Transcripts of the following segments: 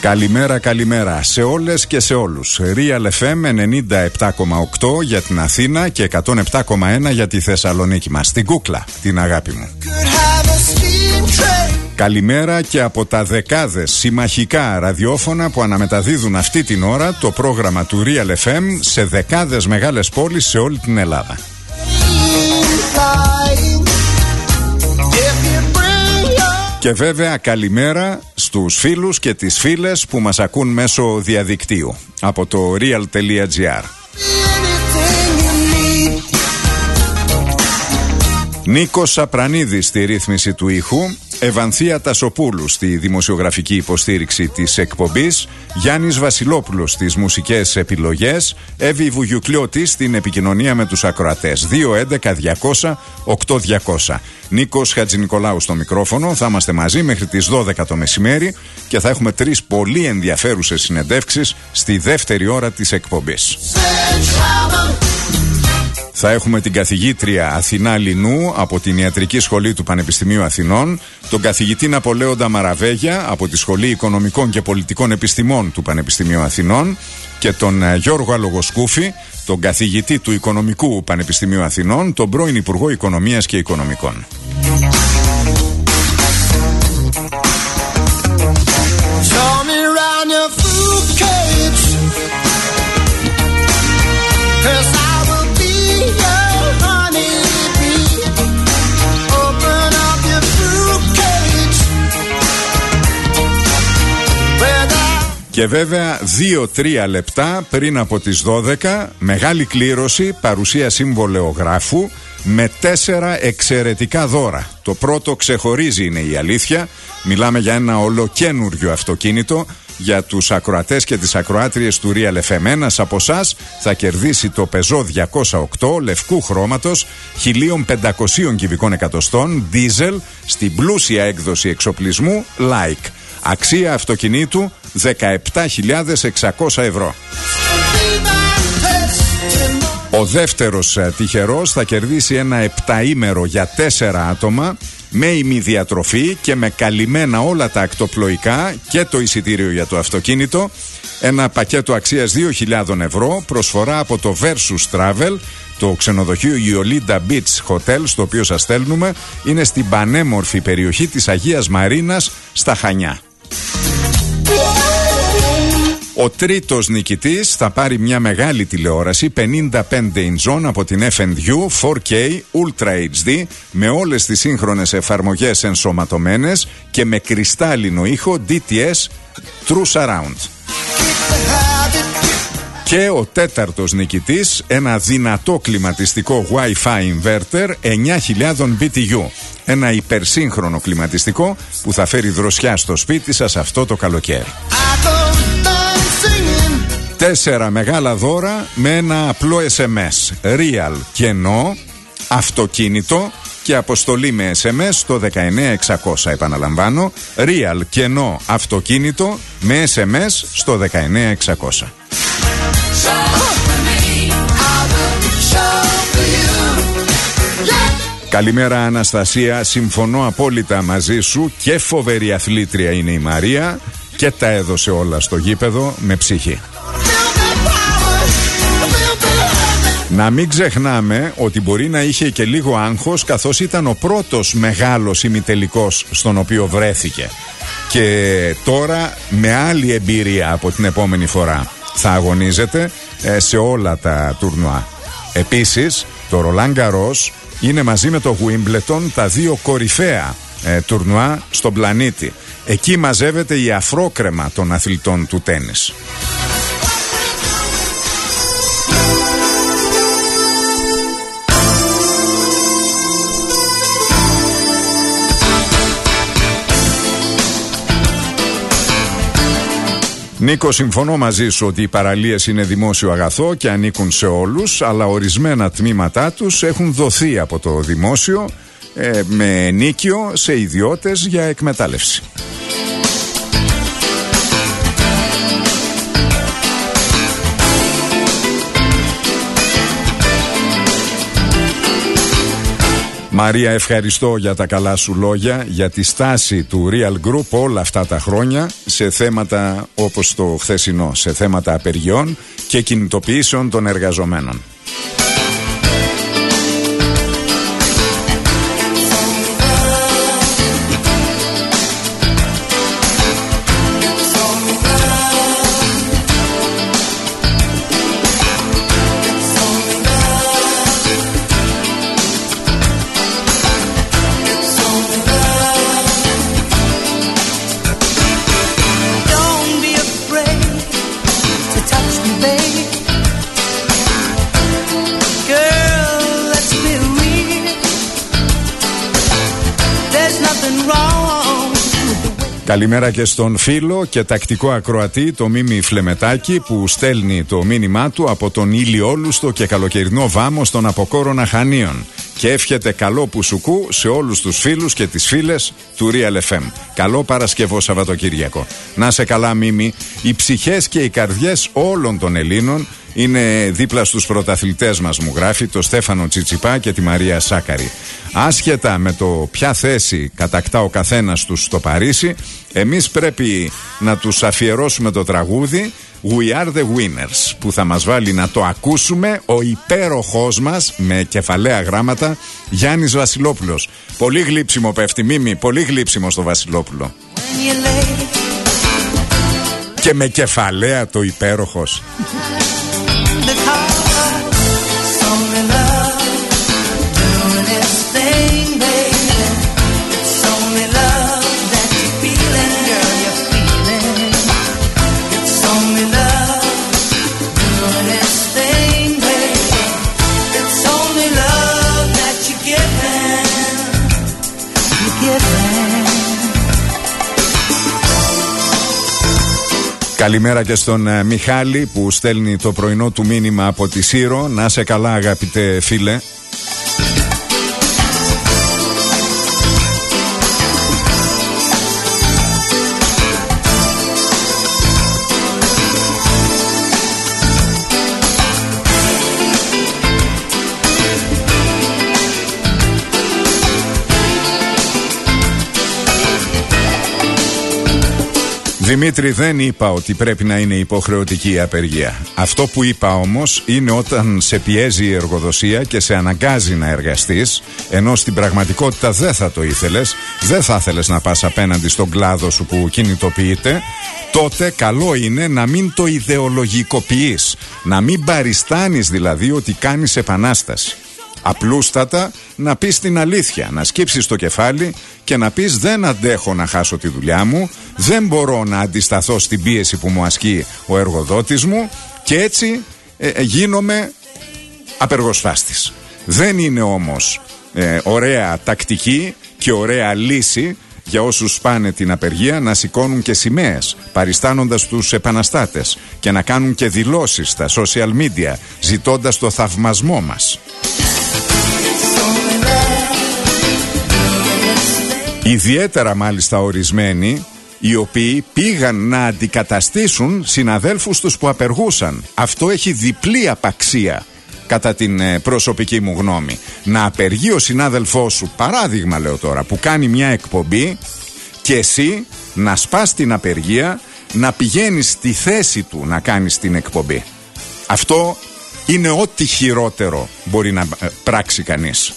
Καλημέρα, καλημέρα σε όλες και σε όλους. Real FM 97,8 για την Αθήνα και 107,1 για τη Θεσσαλονίκη μας. Την κούκλα, την αγάπη μου. Καλημέρα και από τα δεκάδες συμμαχικά ραδιόφωνα που αναμεταδίδουν αυτή την ώρα το πρόγραμμα του Real FM σε δεκάδες μεγάλες πόλεις σε όλη την Ελλάδα. Και βέβαια καλημέρα στους φίλους και τις φίλες που μας ακούν μέσω διαδικτύου από το real.gr. Νίκος Σαπρανίδης στη ρύθμιση του ήχου, Ευανθία Τασοπούλου στη δημοσιογραφική υποστήριξη της εκπομπής, Γιάννης Βασιλόπουλος στις μουσικές επιλογές, Εύη Βουγιουκλιώτη στην επικοινωνία με τους ακροατές. 211-200-8200. Νίκος Χατζηνικολάου στο μικρόφωνο. Θα είμαστε μαζί μέχρι τις 12 το μεσημέρι και θα έχουμε 3 πολύ ενδιαφέρουσες συνεντεύξεις στη δεύτερη ώρα της εκπομπής. Θα έχουμε την καθηγήτρια Αθηνά Λινού από την Ιατρική Σχολή του Πανεπιστημίου Αθηνών, τον καθηγητή Ναπολέοντα Μαραβέγια από τη Σχολή Οικονομικών και Πολιτικών Επιστημών του Πανεπιστημίου Αθηνών και τον Γιώργο Αλογοσκούφη, τον καθηγητή του Οικονομικού Πανεπιστημίου Αθηνών, τον πρώην Υπουργό Οικονομίας και Οικονομικών. Και βέβαια 2-3 λεπτά πριν από τις 12 μεγάλη κλήρωση, παρουσία συμβολεογράφου με 4 εξαιρετικά δώρα. Το πρώτο ξεχωρίζει, είναι η αλήθεια. Μιλάμε για ένα ολοκένουργιο αυτοκίνητο για τους ακροατές και τις ακροάτριες του Real FM. Ένας από εσάς θα κερδίσει το Peugeot 208 λευκού χρώματος 1500 κυβικών εκατοστών diesel στην πλούσια έκδοση εξοπλισμού Like. Αξία αυτοκινήτου 17.600 ευρώ. Ο δεύτερος τυχερός θα κερδίσει ένα 7ήμερο για 4 άτομα με ημιδιατροφή και με καλυμμένα όλα τα ακτοπλοϊκά και το εισιτήριο για το αυτοκίνητο. Ένα πακέτο αξίας 2.000 ευρώ, προσφορά από το Versus Travel, το ξενοδοχείο Yolanda Beach Hotel, στο οποίο σας στέλνουμε. Είναι στην πανέμορφη περιοχή της Αγίας Μαρίνας στα Χανιά. Ο τρίτος νικητής θα πάρει μια μεγάλη τηλεόραση 55 inch από την FNU 4K Ultra HD με όλες τις σύγχρονες εφαρμογές ενσωματωμένες και με κρυστάλλινο ήχο DTS True Surround. Και ο τέταρτος νικητής, ένα δυνατό κλιματιστικό Wi-Fi inverter 9.000 BTU. Ένα υπερσύγχρονο κλιματιστικό που θα φέρει δροσιά στο σπίτι σας αυτό το καλοκαίρι. 4 μεγάλα δώρα με ένα απλό SMS. Real κενό, αυτοκίνητο και αποστολή με SMS στο 19600. Επαναλαμβάνω, Real κενό, αυτοκίνητο με SMS στο 19600. Καλημέρα Αναστασία, συμφωνώ απόλυτα μαζί σου και φοβερή αθλήτρια είναι η Μαρία και τα έδωσε όλα στο γήπεδο με ψυχή. Να μην ξεχνάμε ότι μπορεί να είχε και λίγο άγχος καθώς ήταν ο πρώτος μεγάλος ημιτελικός στον οποίο βρέθηκε και τώρα με άλλη εμπειρία από την επόμενη φορά θα αγωνίζεται σε όλα τα τουρνουά. Επίσης το Ρολάν Γκαρός είναι μαζί με το Wimbledon τα 2 κορυφαία τουρνουά στον πλανήτη. Εκεί μαζεύεται η αφρόκρεμα των αθλητών του τένις. Νίκο, συμφωνώ μαζί σου ότι οι παραλίες είναι δημόσιο αγαθό και ανήκουν σε όλους, αλλά ορισμένα τμήματά τους έχουν δοθεί από το δημόσιο με ενίκιο σε ιδιώτες για εκμετάλλευση. Μαρία, ευχαριστώ για τα καλά σου λόγια, για τη στάση του Real Group όλα αυτά τα χρόνια σε θέματα όπως το χθεσινό, σε θέματα απεργιών και κινητοποιήσεων των εργαζομένων. Καλημέρα και στον φίλο και τακτικό ακροατή το Μίμη Φλεμετάκη που στέλνει το μήνυμά του από τον ηλιόλουστο και καλοκαιρινό Βάμο των Αποκόρων Χανίων και εύχεται καλό πουσουκού σε όλους τους φίλους και τις φίλες του Real FM. Καλό Παρασκευό Σαββατοκύριακο. Να σε καλά Μίμη, οι ψυχές και οι καρδιές όλων των Ελλήνων είναι δίπλα στους πρωταθλητές μας, μου γράφει, το Στέφανο Τσιτσιπά και τη Μαρία Σάκαρη. Άσχετα με το ποια θέση κατακτά ο καθένας τους στο Παρίσι, εμείς πρέπει να τους αφιερώσουμε το τραγούδι We are the winners, που θα μας βάλει να το ακούσουμε ο υπέροχός μας, με κεφαλαία γράμματα, Γιάννης Βασιλόπουλος. Πολύ γλύψιμο πέφτει Μίμη, πολύ γλύψιμο στο Βασιλόπουλο. Και με κεφαλαία το υπέροχος. Καλημέρα και στον Μιχάλη που στέλνει το πρωινό του μήνυμα από τη Σύρο. Να σε καλά αγαπητέ φίλε. Δημήτρη, δεν είπα ότι πρέπει να είναι υποχρεωτική η απεργία. Αυτό που είπα όμως είναι όταν σε πιέζει η εργοδοσία και σε αναγκάζει να εργαστείς, ενώ στην πραγματικότητα δεν θα το ήθελες, δεν θα ήθελες να πας απέναντι στον κλάδο σου που κινητοποιείται, τότε καλό είναι να μην το ιδεολογικοποιείς, να μην παριστάνεις δηλαδή ότι κάνεις επανάσταση. Απλούστατα να πεις την αλήθεια, να σκύψεις το κεφάλι και να πεις δεν αντέχω να χάσω τη δουλειά μου, δεν μπορώ να αντισταθώ στην πίεση που μου ασκεί ο εργοδότης μου και έτσι γίνομαι απεργοσφάστης. Δεν είναι όμως ωραία τακτική και ωραία λύση για όσους πάνε την απεργία να σηκώνουν και σημαίες παριστάνοντας τους επαναστάτες και να κάνουν και δηλώσεις στα social media ζητώντας το θαυμασμό μας. Ιδιαίτερα μάλιστα ορισμένοι οι οποίοι πήγαν να αντικαταστήσουν συναδέλφους τους που απεργούσαν. Αυτό έχει διπλή απαξία κατά την προσωπική μου γνώμη. Να απεργεί ο συνάδελφός σου, παράδειγμα λέω τώρα, που κάνει μια εκπομπή και εσύ να σπάς την απεργία, να πηγαίνεις στη θέση του να κάνεις την εκπομπή. Αυτό είναι ό,τι χειρότερο μπορεί να πράξει κανείς.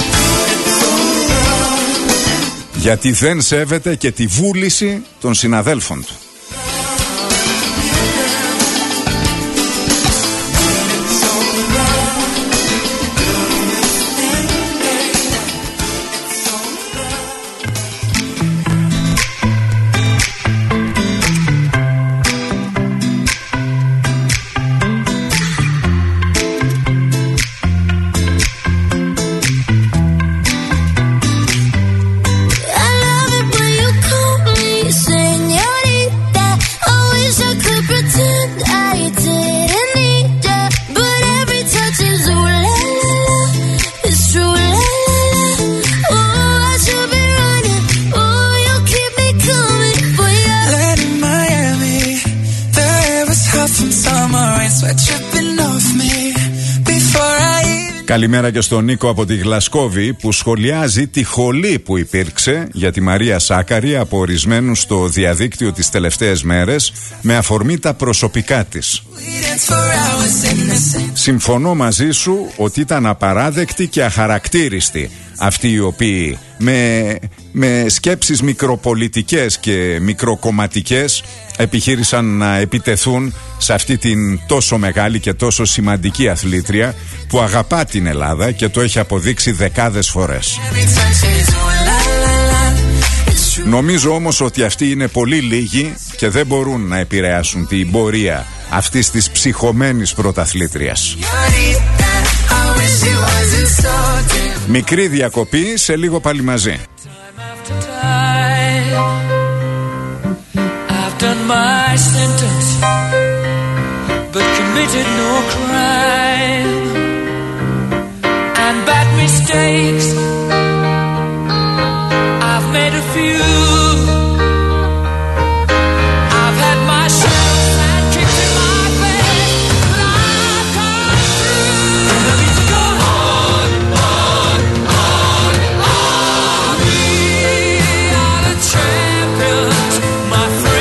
Γιατί δεν σέβεται και τη βούληση των συναδέλφων του. I love it when you call me señorita. Καλημέρα και στον Νίκο από τη Γλασκόβη που σχολιάζει τη χολή που υπήρξε για τη Μαρία Σάκαρη από ορισμένους στο διαδίκτυο τις τελευταίες μέρες με αφορμή τα προσωπικά της. Συμφωνώ μαζί σου ότι ήταν απαράδεκτη και αχαρακτήριστη αυτοί οι οποίοι με σκέψεις μικροπολιτικές και μικροκομματικές επιχείρησαν να επιτεθούν σε αυτή την τόσο μεγάλη και τόσο σημαντική αθλήτρια που αγαπά την Ελλάδα και το έχει αποδείξει δεκάδες φορές. Νομίζω όμως ότι αυτοί είναι πολύ λίγοι και δεν μπορούν να επηρεάσουν την πορεία αυτής της ψυχωμένης πρωταθλήτριας. Μικρή διακοπή, σε λίγο πάλι μαζί. Done my sentence, but committed no crime, and bad mistakes I've made a few. I've had my share of sad kicks in my face, but I've come through. And the beats go on, on, on, on. We are the champions, my friend.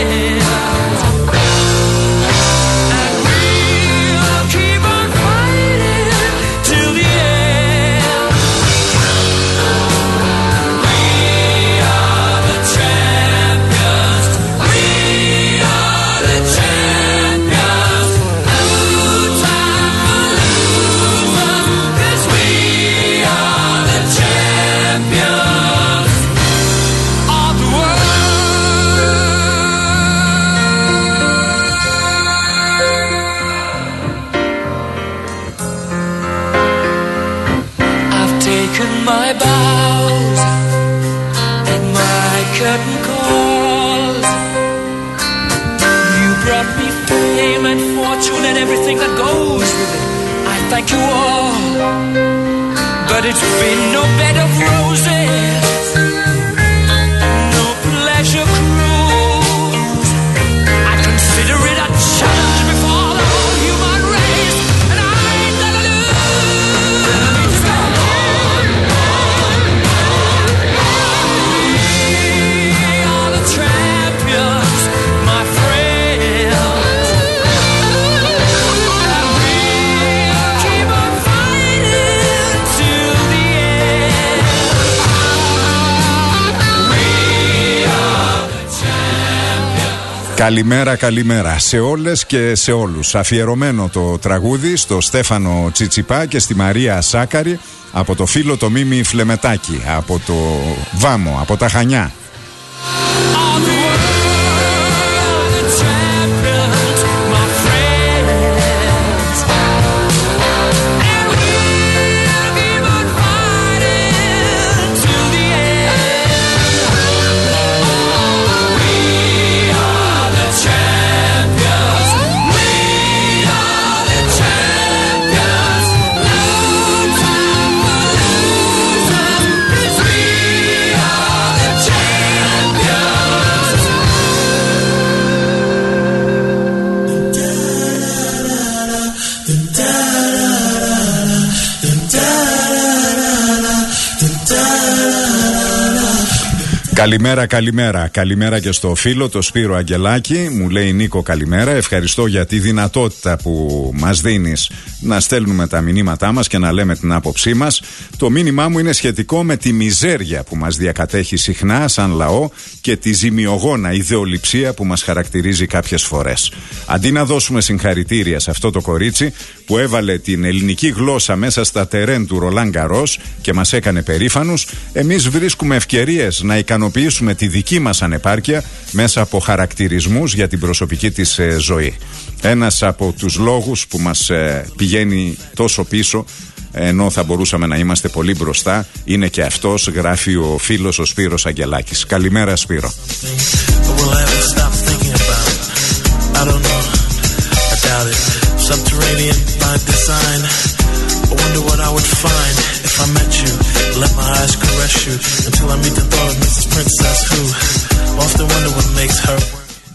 My bows and my curtain calls. You brought me fame and fortune and everything that goes with it. I thank you all, but it's been no bed of roses, no pleasure cruise. I consider it a challenge before the whole human race, and I ain't gonna lose. Καλημέρα, καλημέρα σε όλες και σε όλους. Αφιερωμένο το τραγούδι στο Στέφανο Τσιτσιπά και στη Μαρία Σάκαρη από το φίλο το Μίμη Φλεμετάκη, από το Βάμο, από τα Χανιά. Καλημέρα, καλημέρα. Καλημέρα και στο φίλο, το Σπύρο Αγγελάκη. Μου λέει Νίκο καλημέρα. Ευχαριστώ για τη δυνατότητα που μας δίνεις να στέλνουμε τα μηνύματά μας και να λέμε την άποψή μας. Το μήνυμά μου είναι σχετικό με τη μιζέρια που μας διακατέχει συχνά σαν λαό και τη ζημιογόνα ιδεολειψία που μας χαρακτηρίζει κάποιες φορές. Αντί να δώσουμε συγχαρητήρια σε αυτό το κορίτσι που έβαλε την ελληνική γλώσσα μέσα στα τερέν του Ρολάν Γκαρός και μας έκανε περήφανους, εμείς βρίσκουμε ευκαιρίες να ικανοποιήσουμε τη δική μας ανεπάρκεια μέσα από χαρακτηρισμούς για την προσωπική της ζωή. Ένας από τους λόγους που μας πηγαίνει τόσο πίσω, ενώ θα μπορούσαμε να είμαστε πολύ μπροστά, είναι και αυτός, γράφει ο φίλος ο Σπύρος Αγγελάκης. Καλημέρα, Σπύρο.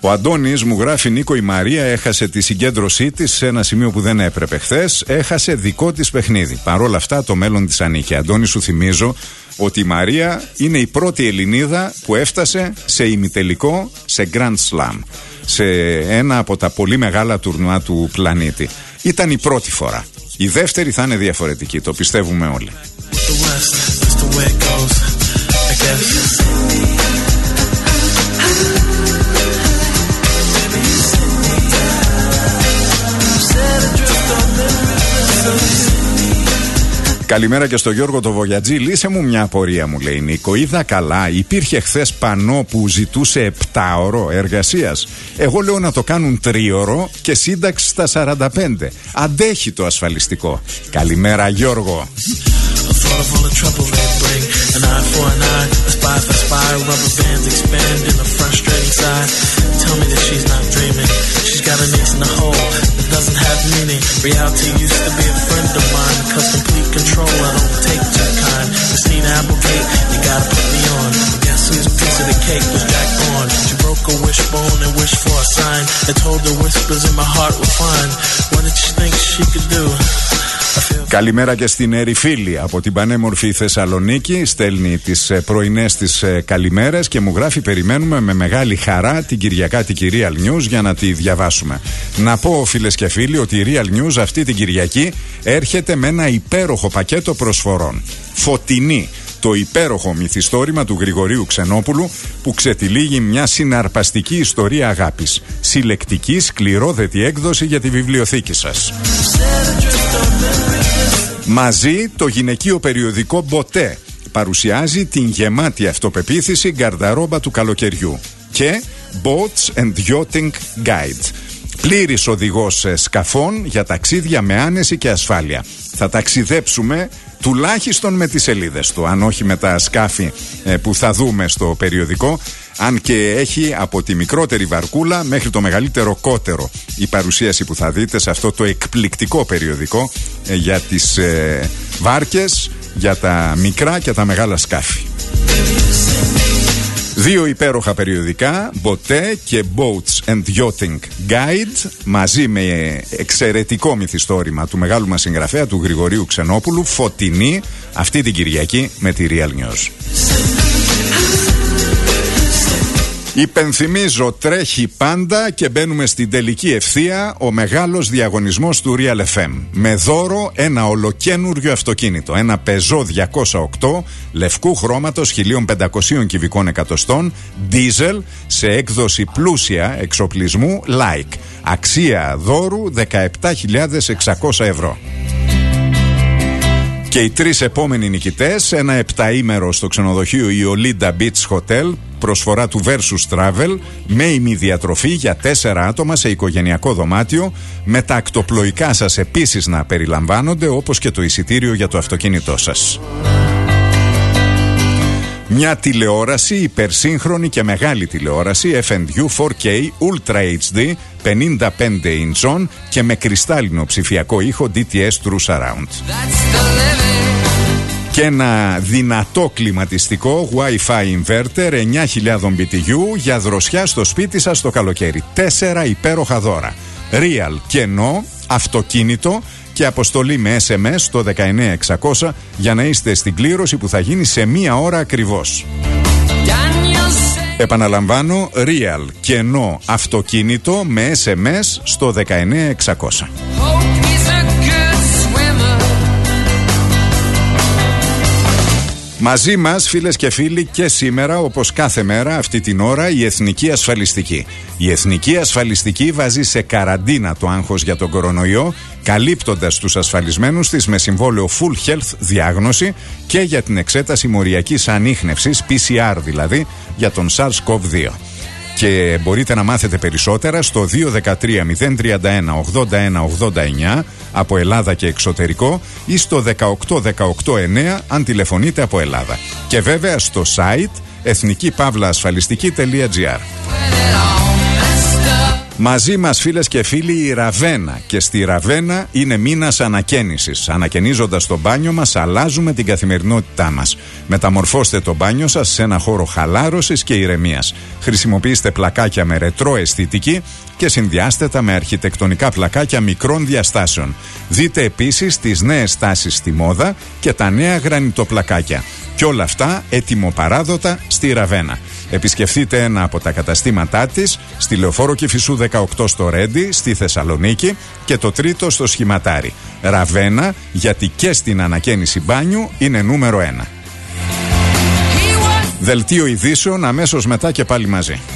Ο Αντώνης μου γράφει: Νίκο, η Μαρία έχασε τη συγκέντρωσή της σε ένα σημείο που δεν έπρεπε χθες. Έχασε δικό της παιχνίδι. Παρ' όλα αυτά το μέλλον της ανήκει. Αντώνη, σου θυμίζω ότι η Μαρία είναι η πρώτη Ελληνίδα που έφτασε σε ημιτελικό σε Grand Slam, σε ένα από τα πολύ μεγάλα τουρνουά του πλανήτη. Ήταν η πρώτη φορά. Η δεύτερη θα είναι διαφορετική, το πιστεύουμε όλοι. Καλημέρα και στο Γιώργο το Βογιατζή. Λύσε μου μια απορία, μου λέει Νίκο. Είδα καλά, υπήρχε χθες πανό που ζητούσε 7ωρο εργασίας. Εγώ λέω να το κάνουν 3ωρο και σύνταξη στα 45. Αντέχει το ασφαλιστικό. Καλημέρα, Γιώργο. Doesn't have meaning. Reality used to be a friend of mine. Cause complete control, I don't take too kind. Christina Applegate, you gotta put me on. Guess whose piece of the cake was Jack on? She broke a wishbone and wished for a sign. And told the whispers in my heart were fine. What did she think she could do? Καλημέρα και στην Ερυφίλη από την πανέμορφη Θεσσαλονίκη. Στέλνει τις πρωινές της καλημέρες και μου γράφει: περιμένουμε με μεγάλη χαρά την Κυριακάτικη Real News για να τη διαβάσουμε. Να πω, φίλες και φίλοι, ότι η Real News αυτή την Κυριακή έρχεται με ένα υπέροχο πακέτο προσφορών. Φωτεινή, το υπέροχο μυθιστόρημα του Γρηγορίου Ξενόπουλου που ξετυλίγει μια συναρπαστική ιστορία αγάπης. Συλλεκτική, σκληρόδετη έκδοση για τη βιβλιοθήκη σας. Μαζί το γυναικείο περιοδικό Μποτέ παρουσιάζει την γεμάτη αυτοπεποίθηση γκαρδαρόμπα του καλοκαιριού και Boats and Yachting Guide. Πλήρης οδηγός σκαφών για ταξίδια με άνεση και ασφάλεια. Θα ταξιδέψουμε τουλάχιστον με τις σελίδες του, αν όχι με τα σκάφη που θα δούμε στο περιοδικό, αν και έχει από τη μικρότερη βαρκούλα μέχρι το μεγαλύτερο κότερο η παρουσίαση που θα δείτε σε αυτό το εκπληκτικό περιοδικό για τις βάρκες, για τα μικρά και τα μεγάλα σκάφη. Δύο υπέροχα περιοδικά, Μποτέ και Boats and Yachting Guide, μαζί με εξαιρετικό μυθιστόρημα του μεγάλου μας συγγραφέα, του Γρηγορίου Ξενόπουλου, φωτεινή αυτή την Κυριακή με τη Real News. Υπενθυμίζω, τρέχει πάντα και μπαίνουμε στην τελική ευθεία ο μεγάλος διαγωνισμός του Real FM. Με δώρο ένα ολοκένουργιο αυτοκίνητο, ένα Peugeot 208 λευκού χρώματος 1500 κυβικών εκατοστών, diesel, σε έκδοση πλούσια εξοπλισμού like. Αξία δώρου 17.600 ευρώ. Και οι τρεις επόμενοι νικητές, ένα επταήμερο στο ξενοδοχείο Ιολίντα Beach Hotel, προσφορά του Versus Travel, με ημιδιατροφή για 4 άτομα σε οικογενειακό δωμάτιο, με τα ακτοπλοϊκά σας επίσης να περιλαμβάνονται, όπως και το εισιτήριο για το αυτοκίνητό σας. Μια τηλεόραση, υπερσύγχρονη και μεγάλη τηλεόραση FNU 4K Ultra HD 55 inch και με κρυστάλλινο ψηφιακό ήχο DTS True Surround. Και ένα δυνατό κλιματιστικό Wi-Fi inverter 9.000 BTU για δροσιά στο σπίτι σας το καλοκαίρι. 4 υπέροχα δώρα. Real κενό, αυτοκίνητο και αποστολή με SMS στο 19600 για να είστε στην κλήρωση που θα γίνει σε 1 ώρα ακριβώς. Επαναλαμβάνω, Real κενό, αυτοκίνητο με SMS στο 19600. Μαζί μας, φίλες και φίλοι, και σήμερα, όπως κάθε μέρα αυτή την ώρα, η Εθνική Ασφαλιστική. Η Εθνική Ασφαλιστική βάζει σε καραντίνα το άγχος για τον κορονοϊό, καλύπτοντας τους ασφαλισμένους της με συμβόλαιο Full Health διάγνωση και για την εξέταση μοριακής ανίχνευσης, PCR δηλαδή, για τον SARS-CoV-2. Και μπορείτε να μάθετε περισσότερα στο 213-031-81-89 από Ελλάδα και εξωτερικό ή στο 18189 αν τηλεφωνείτε από Ελλάδα. Και βέβαια στο site εθνικipavlaasfalistiki.gr. Μαζί μας, φίλες και φίλοι, η Ραβένα. Και στη Ραβένα είναι μήνας ανακαίνησης. Ανακαινίζοντας το μπάνιο μας, αλλάζουμε την καθημερινότητά μας. Μεταμορφώστε το μπάνιο σας σε ένα χώρο χαλάρωσης και ηρεμίας. Χρησιμοποιήστε πλακάκια με ρετρό αισθητική και συνδυάστε τα με αρχιτεκτονικά πλακάκια μικρών διαστάσεων. Δείτε επίσης τις νέες τάσεις στη μόδα και τα νέα γρανιτοπλακάκια. Και όλα αυτά ετοιμοπαράδοτα στη Ραβένα. Επισκεφτείτε ένα από τα καταστήματά της στη Λεωφόρο Κηφισού 18 στο Ρέντι, στη Θεσσαλονίκη, και το τρίτο στο Σχηματάρι. Ραβένα, γιατί και στην ανακαίνιση μπάνιου είναι νούμερο 1. Δελτίο ειδήσεων αμέσως μετά και πάλι μαζί.